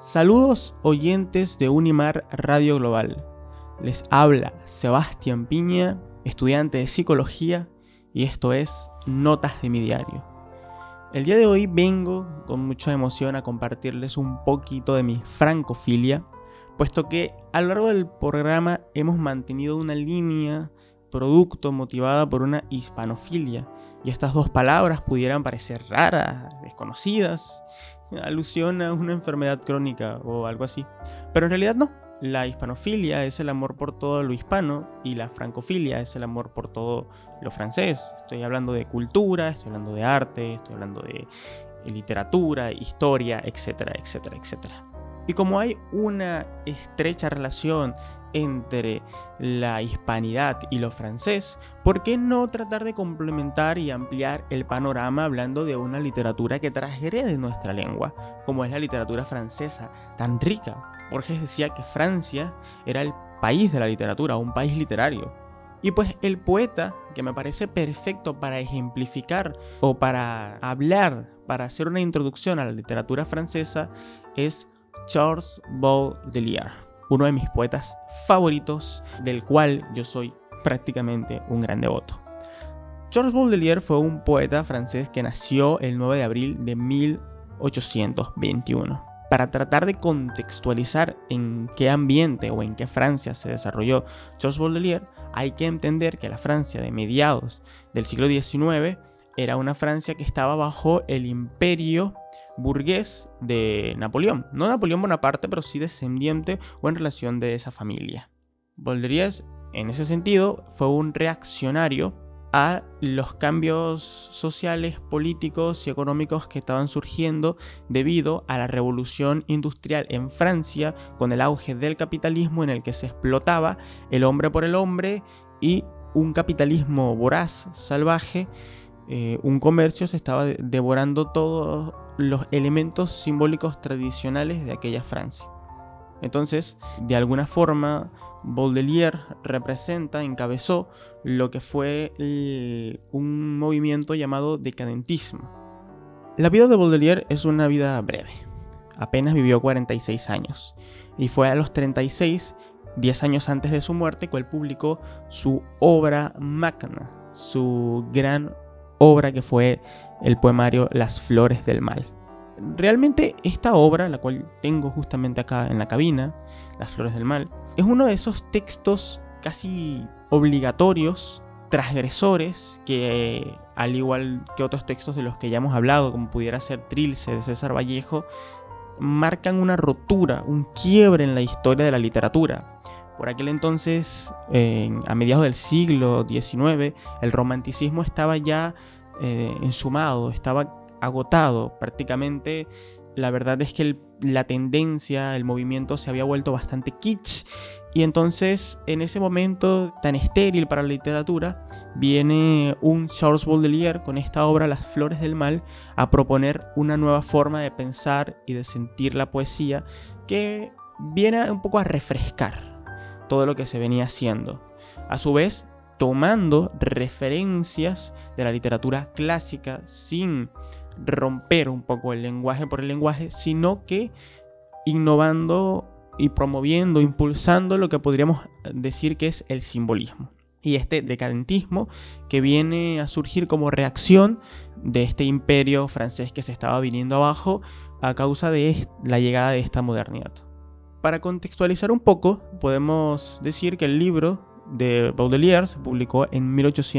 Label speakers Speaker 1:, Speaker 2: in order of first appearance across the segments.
Speaker 1: Saludos oyentes de Unimar Radio Global. Les habla Sebastián Piña, estudiante de psicología, y esto es Notas de mi diario. El día de hoy vengo con mucha emoción a compartirles un poquito de mi francofilia, puesto que a lo largo del programa hemos mantenido una línea producto motivada por una hispanofilia, y estas dos palabras pudieran parecer raras, desconocidas, alusión a una enfermedad crónica o algo así, pero en realidad no. La hispanofilia es el amor por todo lo hispano y la francofilia es el amor por todo lo francés. Estoy hablando de cultura, estoy hablando de arte, estoy hablando de literatura, historia, etcétera, etcétera, etcétera. Y como hay una estrecha relación entre la hispanidad y lo francés, ¿por qué no tratar de complementar y ampliar el panorama hablando de una literatura que transgrede nuestra lengua, como es la literatura francesa, tan rica? Borges decía que Francia era el país de la literatura, un país literario. Y pues el poeta que me parece perfecto para ejemplificar o para hablar, para hacer una introducción a la literatura francesa es Charles Baudelaire, uno de mis poetas favoritos, del cual yo soy prácticamente un gran devoto. Charles Baudelaire fue un poeta francés que nació el 9 de abril de 1821. Para tratar de contextualizar en qué ambiente o en qué Francia se desarrolló Charles Baudelaire, hay que entender que la Francia de mediados del siglo XIX era una Francia que estaba bajo el imperio burgués de Napoleón. No Napoleón Bonaparte, pero sí descendiente o en relación de esa familia. Baudelaire, en ese sentido, fue un reaccionario a los cambios sociales, políticos y económicos que estaban surgiendo debido a la revolución industrial en Francia, con el auge del capitalismo en el que se explotaba el hombre por el hombre y un capitalismo voraz, salvaje. Un comercio se estaba devorando todos los elementos simbólicos tradicionales de aquella Francia. Entonces, de alguna forma, Baudelaire encabezó lo que fue un movimiento llamado decadentismo. La vida de Baudelaire es una vida breve. Apenas vivió 46 años. Y fue a los 36, 10 años antes de su muerte, que él publicó su obra magna, su gran obra que fue el poemario Las Flores del Mal. Realmente esta obra, la cual tengo justamente acá en la cabina, Las Flores del Mal, es uno de esos textos casi obligatorios, transgresores, que al igual que otros textos de los que ya hemos hablado, como pudiera ser Trilce de César Vallejo, marcan una rotura, un quiebre en la historia de la literatura. Por aquel entonces, a mediados del siglo XIX, el romanticismo estaba ya ensumado, estaba agotado prácticamente. La verdad es que la tendencia, el movimiento se había vuelto bastante kitsch, y entonces en ese momento tan estéril para la literatura viene un Charles Baudelaire con esta obra Las Flores del Mal a proponer una nueva forma de pensar y de sentir la poesía que viene un poco a refrescar todo lo que se venía haciendo, a su vez tomando referencias de la literatura clásica sin romper un poco el lenguaje por el lenguaje, sino que innovando y promoviendo, impulsando lo que podríamos decir que es el simbolismo. Y este decadentismo que viene a surgir como reacción de este imperio francés que se estaba viniendo abajo a causa de la llegada de esta modernidad. Para contextualizar un poco, podemos decir que el libro de Baudelaire se publicó en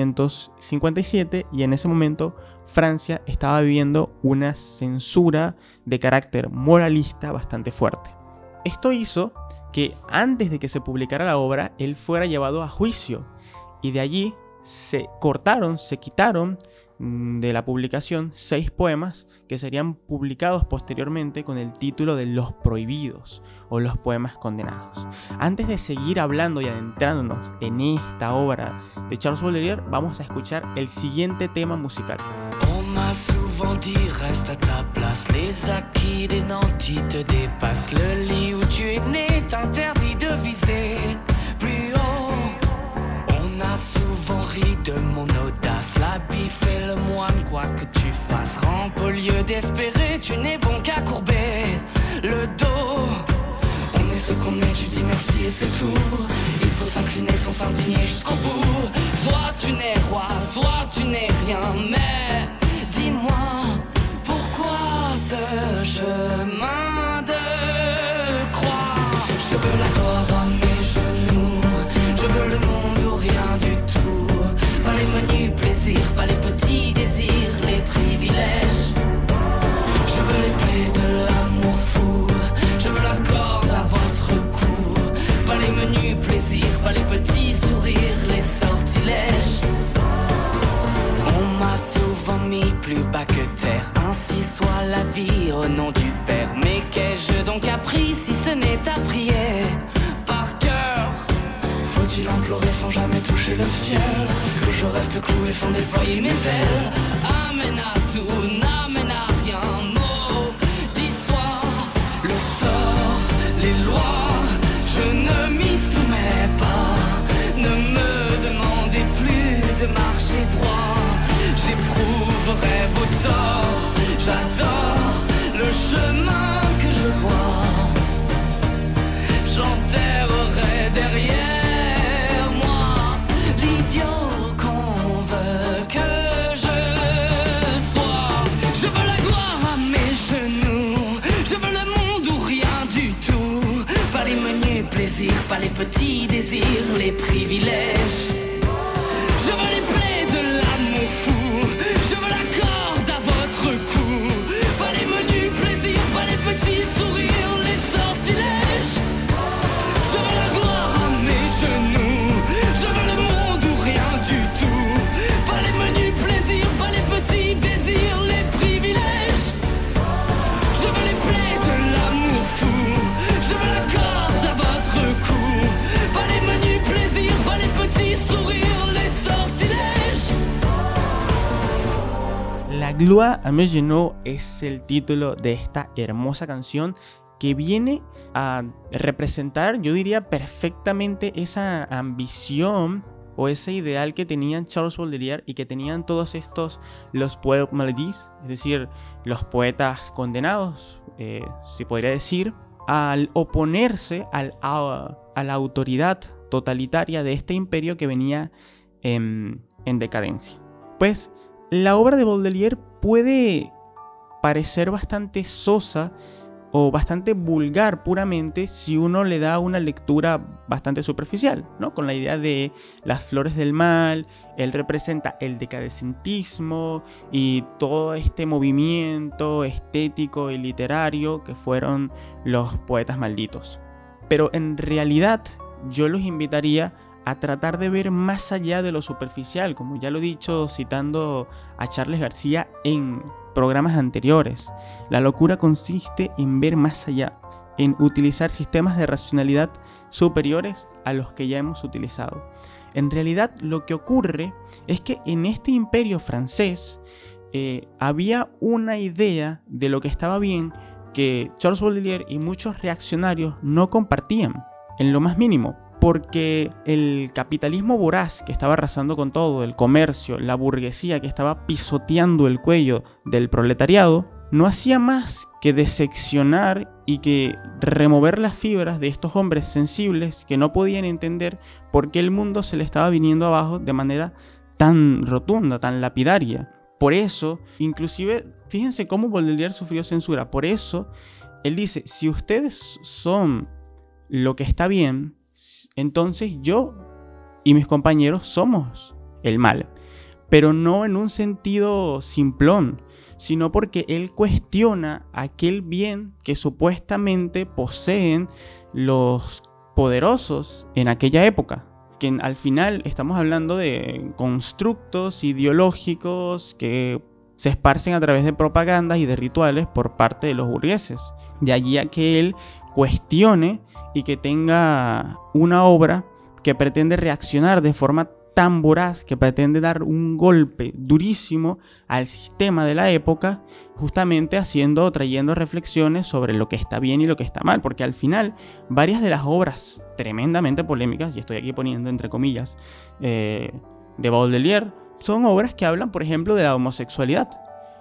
Speaker 1: 1857 y en ese momento Francia estaba viviendo una censura de carácter moralista bastante fuerte. Esto hizo que antes de que se publicara la obra, él fuera llevado a juicio, y de allí se quitaron de la publicación 6 poemas que serían publicados posteriormente con el título de Los Prohibidos o Los Poemas Condenados. Antes de seguir hablando y adentrándonos en esta obra de Charles Baudelaire, vamos a escuchar el siguiente tema musical.
Speaker 2: On m'a souvent dit reste à ta place, les acquis des nantis te dépassent, le lit où tu es né t'interdit de viser plus haut. On a souvent ri de mon audace, l'habit fait le moine quoi que tu fasses, rampe au lieu d'espérer tu n'es bon qu'à courber le dos. On est ce qu'on est, tu dis merci et c'est tout. Il faut s'incliner sans s'indigner jusqu'au bout. Soit tu n'es roi, soit tu n'es rien. Mais dis-moi, pourquoi ce chemin de croix? Je veux la gloire à mes genoux. Je veux le monde ou rien du tout. Pas les menus plaisirs, pas les petits désirs, les privilèges. Je veux les plaies de l'amour fou. Je veux la corde à votre cou. Pas les menus plaisirs, pas les petits sourires, les sortilèges. On m'a souvent mis plus bas que terre. Ainsi soit la vie au nom du Père. Mais qu'ai-je donc appris si ce n'est ta prière? Par cœur. Faut-il implorer sans jamais toucher le ciel? Que je reste cloué sans déployer mes ailes? Amène à tout, n'amène à rien. Les lois, je ne m'y soumets pas. Ne me demandez plus de marcher droit. J'éprouverai vos torts. J'adore le chemin que je vois. J'enterrerai derrière moi l'idiot qu'on veut que je sois. Je veux la gloire à mes genoux. Je veux le monde ou rien du tout. Pas les menus plaisirs, pas les petits désirs, les privilèges. Je veux les plaies de l'amour fou. Je veux la corde à votre cou. Pas les menus plaisirs, pas les petits sourires, les sortilèges. Je veux la gloire à mes genoux. Je veux le monde ou rien du tout. Pas les menus plaisirs, pas les petits désirs, les privilèges. Je veux les plaies de l'amour fou. Je veux la corde à votre cou. Pas les menus plaisirs, pas les petits sourires, les sortilèges.
Speaker 1: La gloire a me llenó es el título de esta hermosa canción que viene a representar, yo diría, perfectamente esa ambición o ese ideal que tenían Charles Baudelaire y que tenían todos estos, los poètes maudits, es decir, los poetas condenados, se podría decir, al oponerse a la autoridad totalitaria de este imperio que venía en decadencia. Pues la obra de Baudelaire puede parecer bastante sosa o bastante vulgar puramente si uno le da una lectura bastante superficial, ¿no? Con la idea de las flores del mal. Él representa el decadentismo y todo este movimiento estético y literario que fueron los poetas malditos. Pero en realidad yo los invitaría a tratar de ver más allá de lo superficial, como ya lo he dicho citando a Charles García en programas anteriores. La locura consiste en ver más allá, en utilizar sistemas de racionalidad superiores a los que ya hemos utilizado. En realidad lo que ocurre es que en este imperio francés había una idea de lo que estaba bien que Charles Baudelaire y muchos reaccionarios no compartían en lo más mínimo. Porque el capitalismo voraz que estaba arrasando con todo, el comercio, la burguesía que estaba pisoteando el cuello del proletariado, no hacía más que diseccionar y que remover las fibras de estos hombres sensibles que no podían entender por qué el mundo se le estaba viniendo abajo de manera tan rotunda, tan lapidaria. Por eso, inclusive, fíjense cómo Baudelaire sufrió censura. Por eso, él dice, si ustedes son lo que está bien, entonces yo y mis compañeros somos el mal, pero no en un sentido simplón, sino porque él cuestiona aquel bien que supuestamente poseen los poderosos en aquella época, que al final estamos hablando de constructos ideológicos que se esparcen a través de propagandas y de rituales por parte de los burgueses. De allí a que él cuestione y que tenga una obra que pretende reaccionar de forma tan voraz, que pretende dar un golpe durísimo al sistema de la época, justamente trayendo reflexiones sobre lo que está bien y lo que está mal, porque al final varias de las obras tremendamente polémicas, y estoy aquí poniendo entre comillas, de Baudelaire, son obras que hablan, por ejemplo, de la homosexualidad.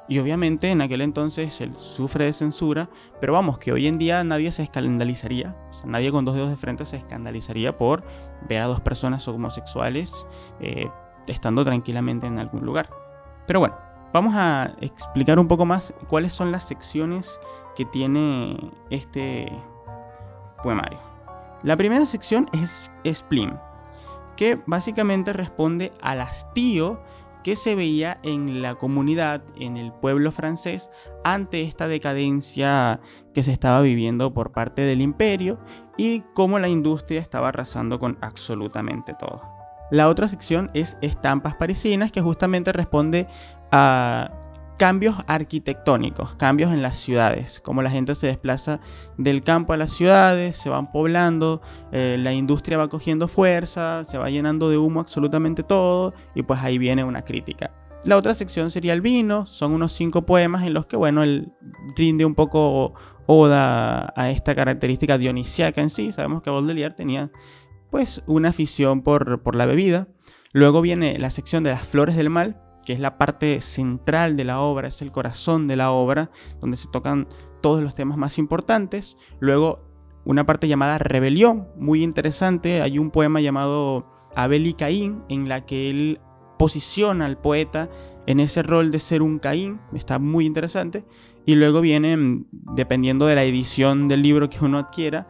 Speaker 1: Y obviamente en aquel entonces él sufre de censura, pero vamos, que hoy en día nadie se escandalizaría, o sea, nadie con dos dedos de frente se escandalizaría por ver a dos personas homosexuales estando tranquilamente en algún lugar. Pero bueno, vamos a explicar un poco más cuáles son las secciones que tiene este poemario. La primera sección es spleen, que básicamente responde al hastío que se veía en la comunidad, en el pueblo francés, ante esta decadencia que se estaba viviendo por parte del imperio y cómo la industria estaba arrasando con absolutamente todo. La otra sección es estampas parisinas, que justamente responde a cambios arquitectónicos, cambios en las ciudades, como la gente se desplaza del campo a las ciudades, se van poblando, la industria va cogiendo fuerza, se va llenando de humo absolutamente todo, y pues ahí viene una crítica. La otra sección sería el vino, son unos 5 poemas en los que, bueno, él rinde un poco oda a esta característica dionisíaca en sí. Sabemos que Baudelaire tenía pues una afición por la bebida. Luego viene la sección de las flores del mal, que es la parte central de la obra, es el corazón de la obra, donde se tocan todos los temas más importantes. Luego una parte llamada Rebelión, muy interesante. Hay un poema llamado Abel y Caín, en la que él posiciona al poeta en ese rol de ser un Caín, está muy interesante. Y luego vienen, dependiendo de la edición del libro que uno adquiera,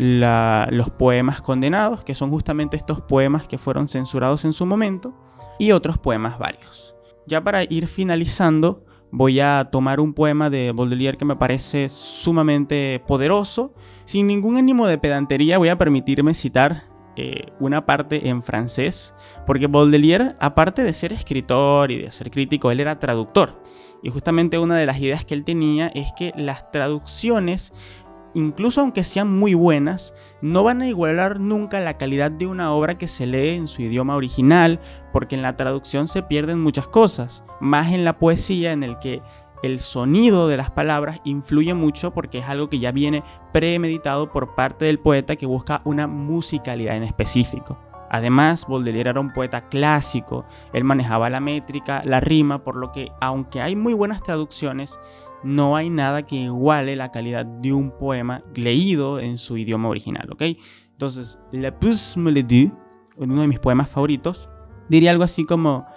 Speaker 1: los poemas condenados, que son justamente estos poemas que fueron censurados en su momento, y otros poemas varios. Ya para ir finalizando, voy a tomar un poema de Baudelaire que me parece sumamente poderoso. Sin ningún ánimo de pedantería, voy a permitirme citar una parte en francés, porque Baudelaire, aparte de ser escritor y de ser crítico, él era traductor. Y justamente una de las ideas que él tenía es que las traducciones, incluso aunque sean muy buenas, no van a igualar nunca la calidad de una obra que se lee en su idioma original, porque en la traducción se pierden muchas cosas, más en la poesía, en el que el sonido de las palabras influye mucho, porque es algo que ya viene premeditado por parte del poeta, que busca una musicalidad en específico. Además, Baudelaire era un poeta clásico, él manejaba la métrica, la rima, por lo que, aunque hay muy buenas traducciones, no hay nada que iguale la calidad de un poema leído en su idioma original, ¿ok? Entonces, La Puce me le dit, uno de mis poemas favoritos, diría algo así como: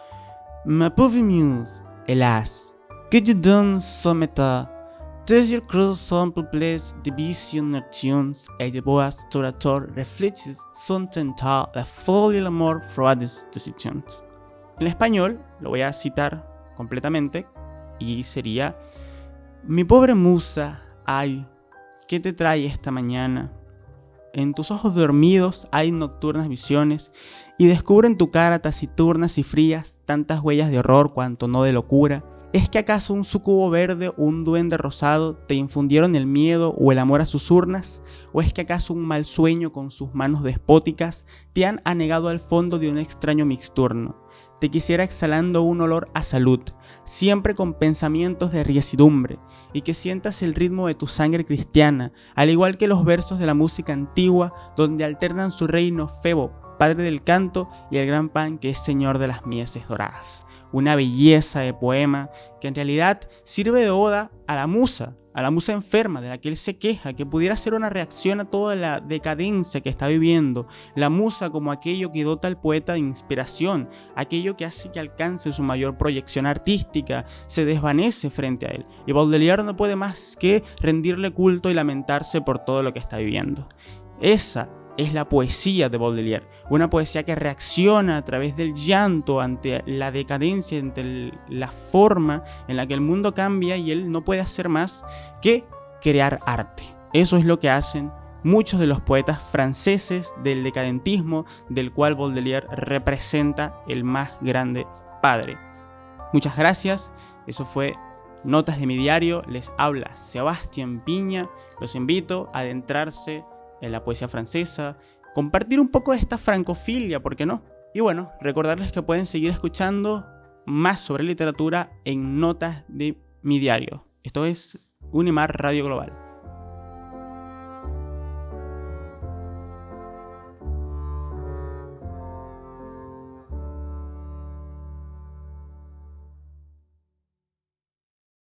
Speaker 1: Ma pauvre muse, hélas, que je donne son méta, tes yeux creux sont peuplés de visions nocturnes, et je bois torator reflexes son tentar la folie et l'amour froides decisions. En español, lo voy a citar completamente, y sería: mi pobre musa, ay, ¿qué te trae esta mañana? En tus ojos dormidos hay nocturnas visiones, y descubre en tu cara taciturnas y frías tantas huellas de horror cuanto no de locura. ¿Es que acaso un sucubo verde o un duende rosado te infundieron el miedo o el amor a sus urnas? ¿O es que acaso un mal sueño con sus manos despóticas te han anegado al fondo de un extraño mixturno? Te quisiera exhalando un olor a salud, siempre con pensamientos de riecidumbre, y que sientas el ritmo de tu sangre cristiana, al igual que los versos de la música antigua, donde alternan su reino Febo, padre del canto, y el gran Pan, que es señor de las mieses doradas. Una belleza de poema que en realidad sirve de oda a la musa enferma de la que él se queja, que pudiera ser una reacción a toda la decadencia que está viviendo. La musa como aquello que dota al poeta de inspiración, aquello que hace que alcance su mayor proyección artística, se desvanece frente a él. Y Baudelaire no puede más que rendirle culto y lamentarse por todo lo que está viviendo. Esa es la poesía de Baudelaire, una poesía que reacciona a través del llanto ante la decadencia, ante la forma en la que el mundo cambia, y él no puede hacer más que crear arte. Eso es lo que hacen muchos de los poetas franceses del decadentismo, del cual Baudelaire representa el más grande padre. Muchas gracias, eso fue Notas de mi diario, les habla Sebastián Piña, los invito a adentrarse en la poesía francesa, compartir un poco de esta francofilia, ¿por qué no? Y bueno, recordarles que pueden seguir escuchando más sobre literatura en Notas de mi diario. Esto es Unimar Radio Global.